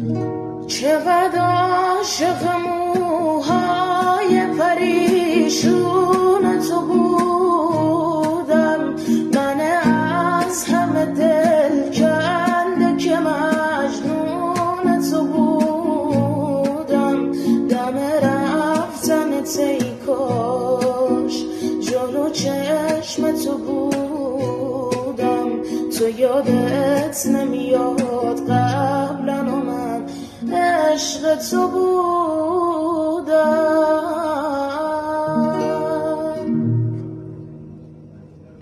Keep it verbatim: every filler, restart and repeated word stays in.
چقدر عاشق موهای پریشون تو بودم، من از همه دل کنده که مجنون تو بودم. دم رفتنت ای کاش جلو چشم تو بودم. تو یادت نمیاد قبلا و من عشق تو بود.